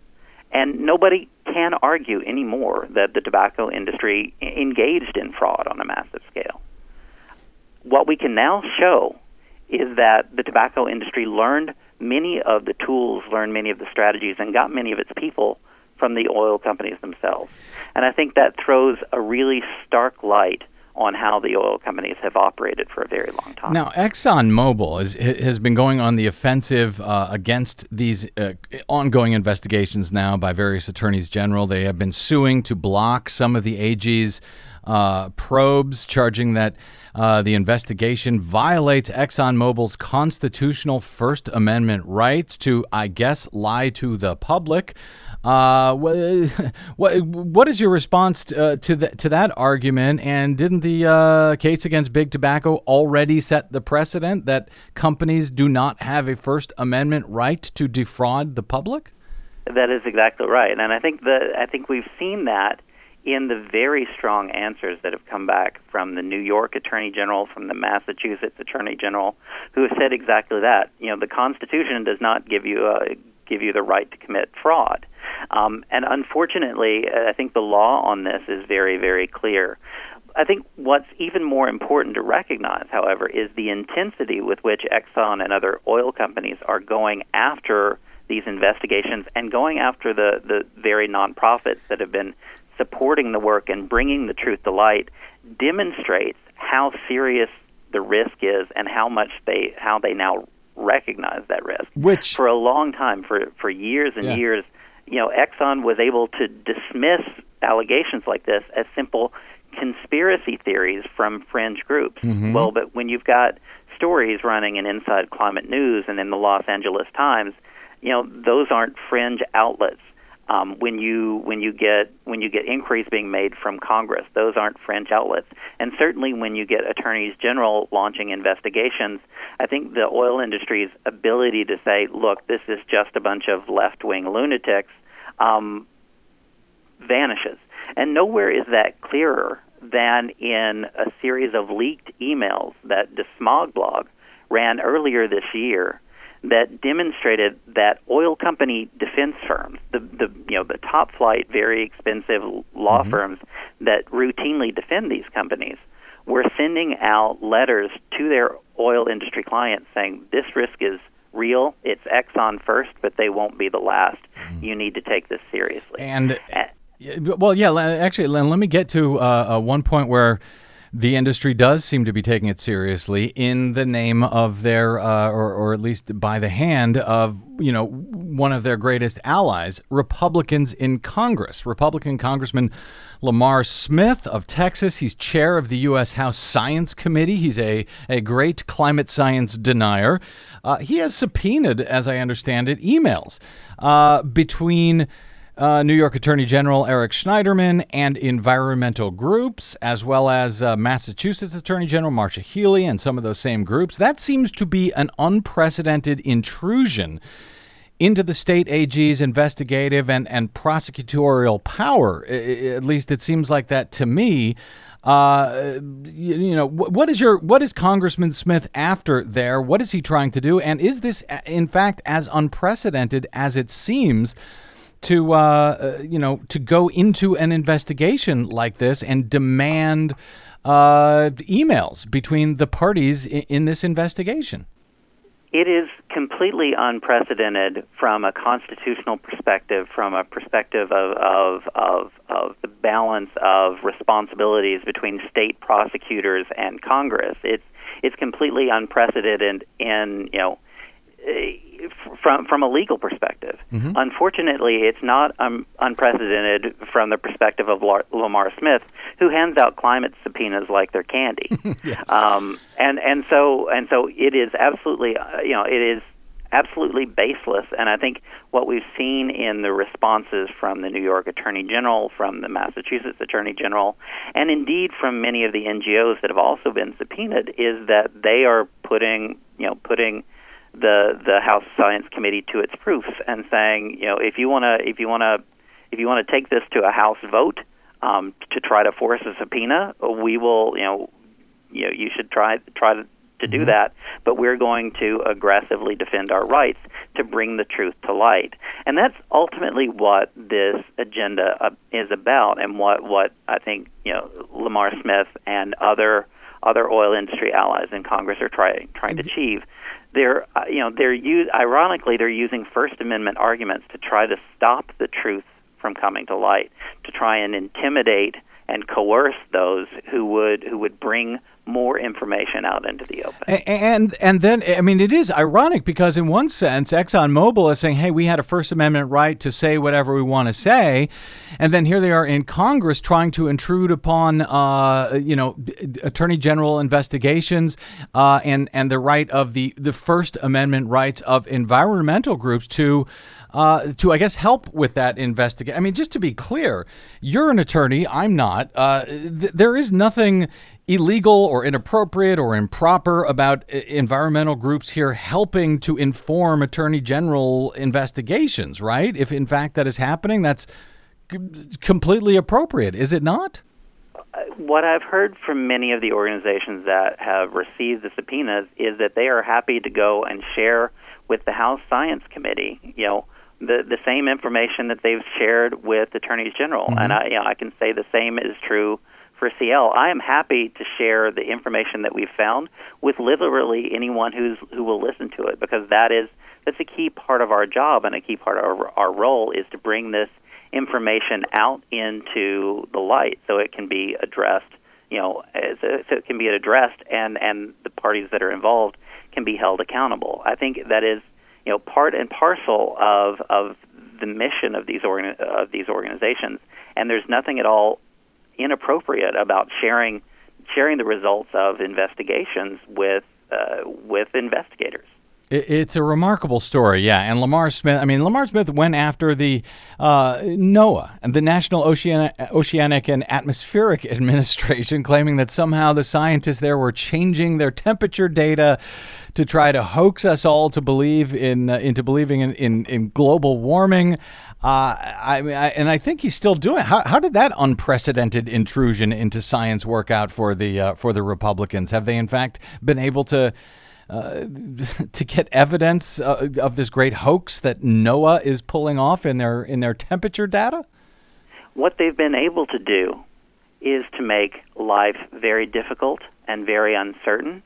And nobody can argue anymore that the tobacco industry engaged in fraud on a massive scale. What we can now show is that the tobacco industry learned many of the tools, learned many of the strategies, and got many of its people from the oil companies themselves. And I think that throws a really stark light on how the oil companies have operated for a very long time. Now, ExxonMobil is, has been going on the offensive uh, against these uh, ongoing investigations now by various attorneys general. They have been suing to block some of the A G's uh, probes, charging that uh, the investigation violates ExxonMobil's constitutional First Amendment rights to, I guess, lie to the public. Uh, what, what is your response to, uh, to, the, to that argument? And didn't the uh, case against Big Tobacco already set the precedent that companies do not have a First Amendment right to defraud the public? That is exactly right, and I think the I think we've seen that in the very strong answers that have come back from the New York Attorney General, from the Massachusetts Attorney General, who have said exactly that. You know, the Constitution does not give you a give you the right to commit fraud. Um, and unfortunately, I think the law on this is very, very clear. I think what's even more important to recognize, however, is the intensity with which Exxon and other oil companies are going after these investigations and going after the, the very nonprofits that have been supporting the work and bringing the truth to light demonstrates how serious the risk is and how much they how they now recognize that risk. Which for a long time, for for years and yeah. years, you know, Exxon was able to dismiss allegations like this as simple conspiracy theories from fringe groups. Mm-hmm. Well, but when you've got stories running in Inside Climate News and in the Los Angeles Times, you know, those aren't fringe outlets. Um, when you when you get when you get inquiries being made from Congress, those aren't fringe outlets. And certainly when you get attorneys general launching investigations, I think the oil industry's ability to say, look, this is just a bunch of left-wing lunatics, um, vanishes. And nowhere is that clearer than in a series of leaked emails that Desmogblog ran earlier this year that demonstrated that oil company defense firms, the, the you know the top flight, very expensive law mm-hmm. firms that routinely defend these companies, were sending out letters to their oil industry clients saying this risk is real. It's Exxon first, but they won't be the last. Mm-hmm. You need to take this seriously. And uh, well, yeah, actually, Len, let me get to uh, uh, one point where the industry does seem to be taking it seriously in the name of their, uh, or, or at least by the hand of, you know, one of their greatest allies, Republicans in Congress. Republican Congressman Lamar Smith of Texas. He's chair of the U S House Science Committee. He's a, a great climate science denier. Uh, he has subpoenaed, as I understand it, emails uh, between Uh, New York Attorney General Eric Schneiderman and environmental groups, as well as uh, Massachusetts Attorney General Marcia Healey and some of those same groups. That seems to be an unprecedented intrusion into the state A G's investigative and, and prosecutorial power. I, at least it seems like that to me. Uh, you, you know, wh- what is your what is Congressman Smith after there? What is he trying to do? And is this, in fact, as unprecedented as it seems? To uh, you know, to go into an investigation like this and demand uh, emails between the parties in, in this investigation? It is completely unprecedented from a constitutional perspective, from a perspective of of, of, of the balance of responsibilities between state prosecutors and Congress. It's it's completely unprecedented in, you know, from from a legal perspective. Mm-hmm. Unfortunately, it's not um, unprecedented from the perspective of Lar- Lamar Smith, who hands out climate subpoenas like they're candy. Yes. Um, and and so and so it is absolutely uh, you know it is absolutely baseless. And I think what we've seen in the responses from the New York Attorney General, from the Massachusetts Attorney General, and indeed from many of the N G Os that have also been subpoenaed, is that they are putting you know putting the the House Science Committee to its proof and saying, you know, if you want to if you want to if you want to take this to a House vote um, to try to force a subpoena, we will, you know, you know, you should try try to, to do Mm-hmm. that, but we're going to aggressively defend our rights to bring the truth to light. And that's ultimately what this agenda uh, is about, and what, what I think, you know, Lamar Smith and other other oil industry allies in Congress are trying trying to achieve. They're, uh, you know, they're use, ironically, they're using First Amendment arguments to try to stop the truth from coming to light, to try and intimidate and coerce those who would who would bring more information out into the open. And and then, I mean, it is ironic because in one sense, ExxonMobil is saying, hey, we had a First Amendment right to say whatever we want to say. And then here they are in Congress trying to intrude upon, uh, you know, Attorney General investigations uh, and, and the right of the, the First Amendment rights of environmental groups to Uh, to, I guess, help with that investigation. I mean, just to be clear, you're an attorney. I'm not. Uh, th- there is nothing illegal or inappropriate or improper about uh, environmental groups here helping to inform Attorney General investigations, right? If, in fact, that is happening, that's c- completely appropriate, is it not? What I've heard from many of the organizations that have received the subpoenas is that they are happy to go and share with the House Science Committee, you know, the the same information that they've shared with attorneys general. Mm-hmm. And I, you know, I can say the same is true for C L. I am happy to share the information that we've found with literally anyone who's who will listen to it, because that is that's a key part of our job, and a key part of our, our role is to bring this information out into the light so it can be addressed, you know, as a, so it can be addressed and, and the parties that are involved can be held accountable. I think that is, you know, part and parcel of of the mission of these organ, of these organizations, and there's nothing at all inappropriate about sharing sharing the results of investigations with uh, with investigators. It's a remarkable story, yeah. And Lamar Smith, I mean, Lamar Smith went after the uh, NOAA, and the National Oceanic, Oceanic and Atmospheric Administration, claiming that somehow the scientists there were changing their temperature data to try to hoax us all to believe in uh, into believing in, in, in global warming. Uh, I mean, I, and I think he's still doing it. How, how did that unprecedented intrusion into science work out for the uh, for the Republicans? Have they, in fact, been able to Uh, to get evidence uh, of this great hoax that NOAA is pulling off in their in their temperature data? What they've been able to do is to make life very difficult and very uncertain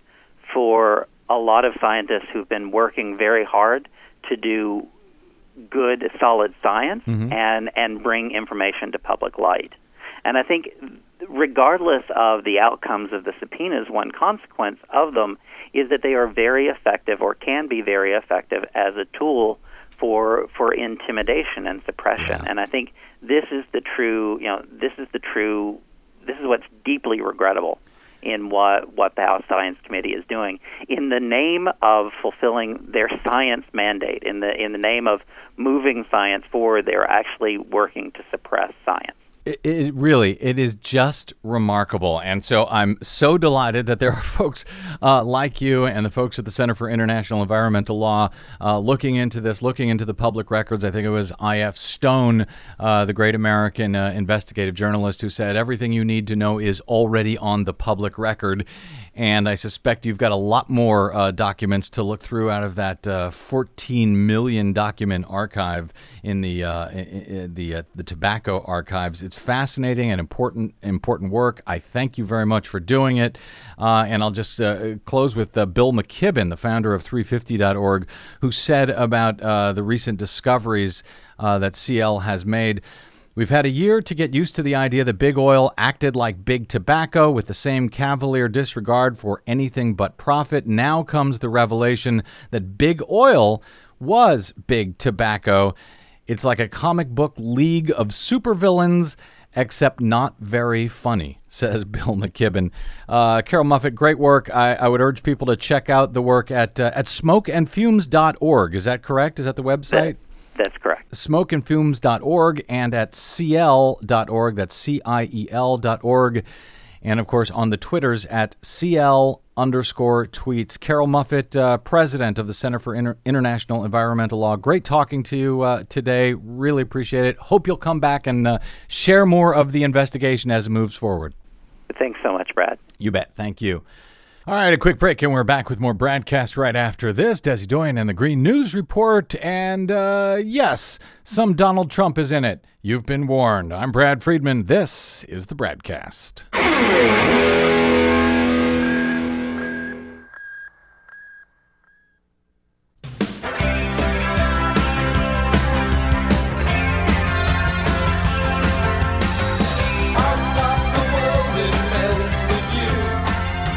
for a lot of scientists who've been working very hard to do good, solid science mm-hmm. and, and bring information to public light. And I think regardless of the outcomes of the subpoenas, one consequence of them is that they are very effective, or can be very effective, as a tool for for intimidation and suppression. Yeah. And I think this is the true, you know, this is the true, this is what's deeply regrettable in what what the House Science Committee is doing in the name of fulfilling their science mandate, in the in the name of moving science forward. They're actually working to suppress science. It, it really, it is just remarkable. And so I'm so delighted that there are folks uh, like you and the folks at the Center for International Environmental Law uh, looking into this, looking into the public records. I think it was I F Stone, uh, the great American uh, investigative journalist, who said everything you need to know is already on the public record. And I suspect you've got a lot more uh, documents to look through out of that uh, fourteen million document archive in the uh, in the uh, the tobacco archives. It's fascinating and important important work. I thank you very much for doing it. Uh, and I'll just uh, close with uh, Bill McKibben, the founder of three fifty dot org, who said about uh, the recent discoveries uh, that C L has made. We've had a year to get used to the idea that big oil acted like big tobacco with the same cavalier disregard for anything but profit. Now comes the revelation that big oil was big tobacco. It's like a comic book league of supervillains, except not very funny, says Bill McKibben. Uh, Carol Muffett, great work. I, I would urge people to check out the work at uh, at smoke and fumes dot org. Is that correct? Is that the website? That, That's correct. smoke and fumes dot org and at C L dot org. That's C I E L dot org. And, of course, on the Twitters at C L underscore tweets. Carol Muffett, uh, president of the Center for Inter- International Environmental Law. Great talking to you uh, today. Really appreciate it. Hope you'll come back and uh, share more of the investigation as it moves forward. Thanks so much, Brad. You bet. Thank you. All right, a quick break, and we're back with more BradCast right after this. Desi Doyen and the Green News Report. And, uh, yes, some Donald Trump is in it. You've been warned. I'm Brad Friedman. This is the BradCast.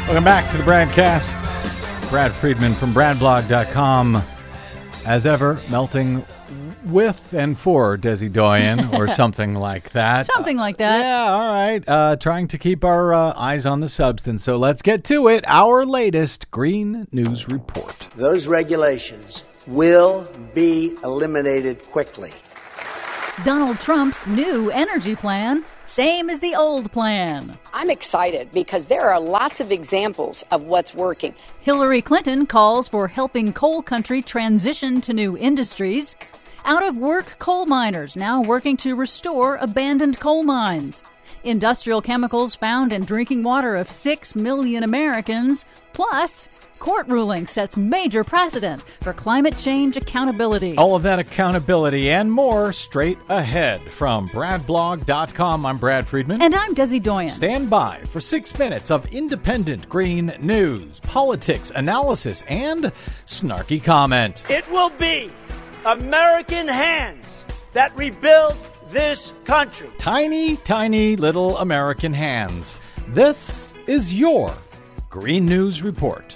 Welcome back to the Bradcast. Brad Friedman from brad blog dot com. As ever, melting with and for Desi Doyen or something like that. Something like that. Uh, yeah, all right. Uh, trying to keep our uh, eyes on the substance. So let's get to it. Our latest Green News Report. Those regulations will be eliminated quickly. Donald Trump's new energy plan, same as the old plan. I'm excited because there are lots of examples of what's working. Hillary Clinton calls for helping coal country transition to new industries. Out-of-work coal miners now working to restore abandoned coal mines. Industrial chemicals found in drinking water of six million Americans. Plus, court ruling sets major precedent for climate change accountability. All of that accountability and more straight ahead from brad blog dot com. I'm Brad Friedman. And I'm Desi Doyen. Stand by for six minutes of independent green news, politics, analysis, and snarky comment. It will be American hands that rebuild this country. Tiny, tiny little American hands. This is your Green News Report.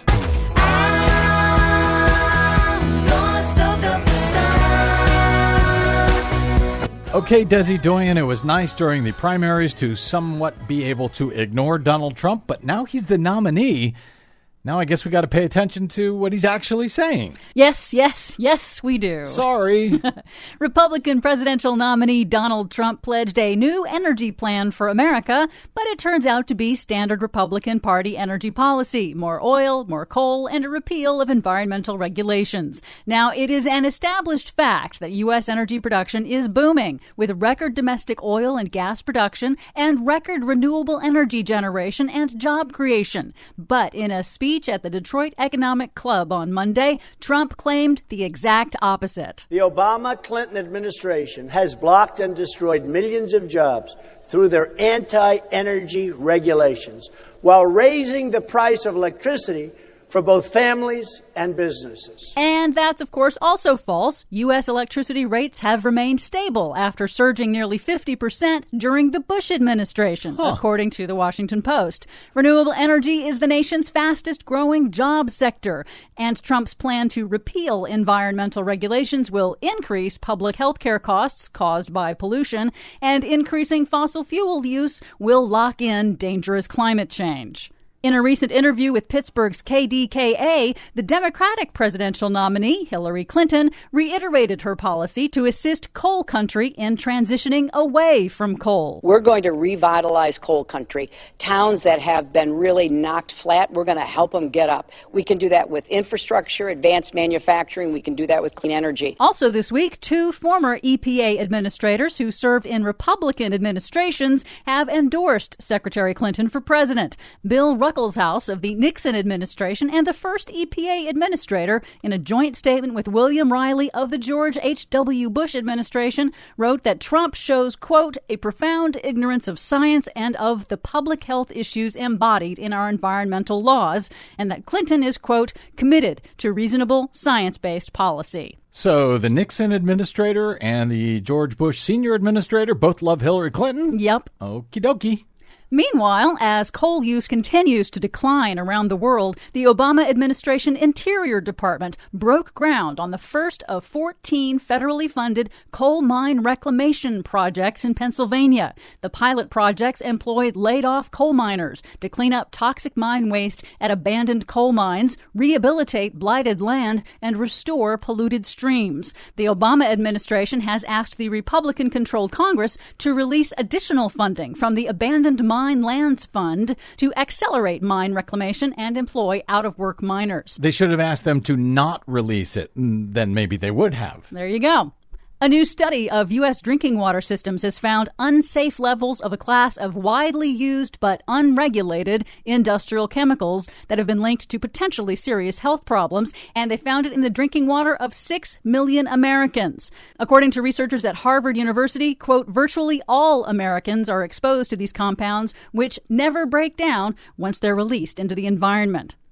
Okay, Desi Doyen, it was nice during the primaries to somewhat be able to ignore Donald Trump, but now he's the nominee. Now I guess we got to pay attention to what he's actually saying. Yes, yes, yes, we do. Sorry. Republican presidential nominee Donald Trump pledged a new energy plan for America, but it turns out to be standard Republican Party energy policy. More oil, more coal, and a repeal of environmental regulations. Now, it is an established fact that U S energy production is booming, with record domestic oil and gas production and record renewable energy generation and job creation. But in a speech at the Detroit Economic Club on Monday, Trump claimed the exact opposite. The Obama-Clinton administration has blocked and destroyed millions of jobs through their anti-energy regulations, while raising the price of electricity for both families and businesses. And that's, of course, also false. U S electricity rates have remained stable after surging nearly fifty percent during the Bush administration, huh. according to the Washington Post. Renewable energy is the nation's fastest growing job sector, and Trump's plan to repeal environmental regulations will increase public health care costs caused by pollution, and increasing fossil fuel use will lock in dangerous climate change. In a recent interview with Pittsburgh's K D K A, the Democratic presidential nominee, Hillary Clinton, reiterated her policy to assist coal country in transitioning away from coal. We're going to revitalize coal country. Towns that have been really knocked flat, we're going to help them get up. We can do that with infrastructure, advanced manufacturing. We can do that with clean energy. Also this week, two former E P A administrators who served in Republican administrations have endorsed Secretary Clinton for president. Bill Ruckelshaus of the Nixon administration and the first E P A administrator, in a joint statement with William Riley of the George H W. Bush administration, wrote that Trump shows, quote, a profound ignorance of science and of the public health issues embodied in our environmental laws, and that Clinton is, quote, committed to reasonable science-based policy. So the Nixon administrator and the George Bush senior administrator both love Hillary Clinton? Yep. Okie dokie. Meanwhile, as coal use continues to decline around the world, the Obama administration Interior Department broke ground on the first of fourteen federally funded coal mine reclamation projects in Pennsylvania. The pilot projects employed laid-off coal miners to clean up toxic mine waste at abandoned coal mines, rehabilitate blighted land, and restore polluted streams. The Obama administration has asked the Republican-controlled Congress to release additional funding from the Abandoned Mine Mine Lands Fund to accelerate mine reclamation and employ out-of-work miners. They should have asked them to not release it. Then maybe they would have. There you go. A new study of U S drinking water systems has found unsafe levels of a class of widely used but unregulated industrial chemicals that have been linked to potentially serious health problems, and they found it in the drinking water of six million Americans. According to researchers at Harvard University, quote, virtually all Americans are exposed to these compounds, which never break down once they're released into the environment.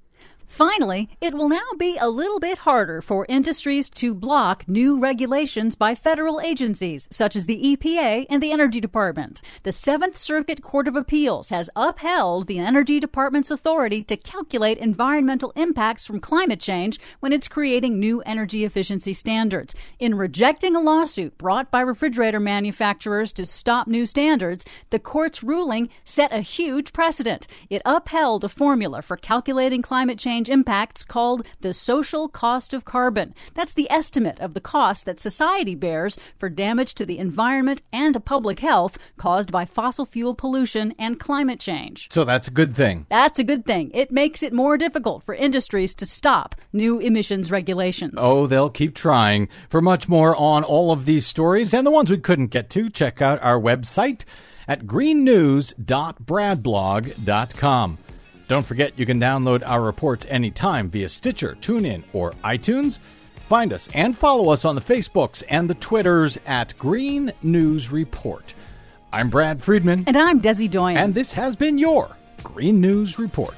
Finally, it will now be a little bit harder for industries to block new regulations by federal agencies, such as the E P A and the Energy Department. The Seventh Circuit Court of Appeals has upheld the Energy Department's authority to calculate environmental impacts from climate change when it's creating new energy efficiency standards. In rejecting a lawsuit brought by refrigerator manufacturers to stop new standards, the court's ruling set a huge precedent. It upheld a formula for calculating climate change impacts called the social cost of carbon. That's the estimate of the cost that society bears for damage to the environment and to public health caused by fossil fuel pollution and climate change. So that's a good thing. That's a good thing. It makes it more difficult for industries to stop new emissions regulations. Oh, they'll keep trying. For much more on all of these stories and the ones we couldn't get to, check out our website at green news dot brad blog dot com. Don't forget you can download our reports anytime via Stitcher, TuneIn, or iTunes. Find us and follow us on the Facebooks and the Twitters at Green News Report. I'm Brad Friedman. And I'm Desi Doyen. And this has been your Green News Report.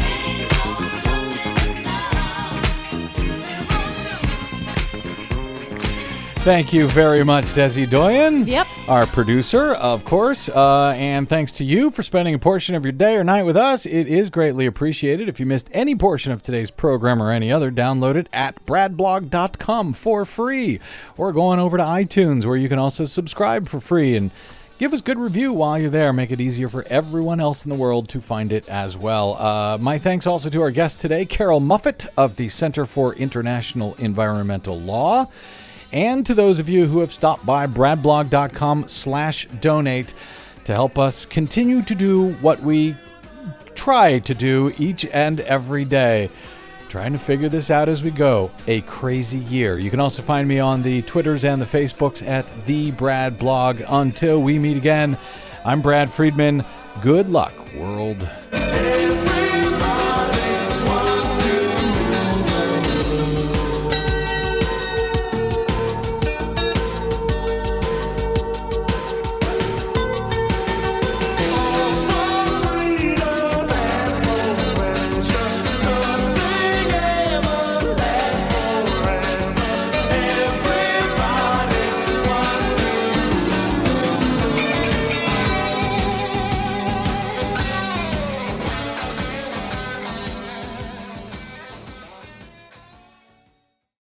Thank you very much, Desi Doyen. Yep. Our producer, of course. Uh, and thanks to you for spending a portion of your day or night with us. It is greatly appreciated. If you missed any portion of today's program or any other, download it at brad blog dot com for free. Or go on over to iTunes, where you can also subscribe for free and give us a good review while you're there. Make it easier for everyone else in the world to find it as well. Uh, my thanks also to our guest today, Carol Muffett of the Center for International Environmental Law. And to those of you who have stopped by brad blog dot com slash donate to help us continue to do what we try to do each and every day. Trying to figure this out as we go. A crazy year. You can also find me on the Twitters and the Facebooks at The Brad Blog. Until we meet again, I'm Brad Friedman. Good luck, world.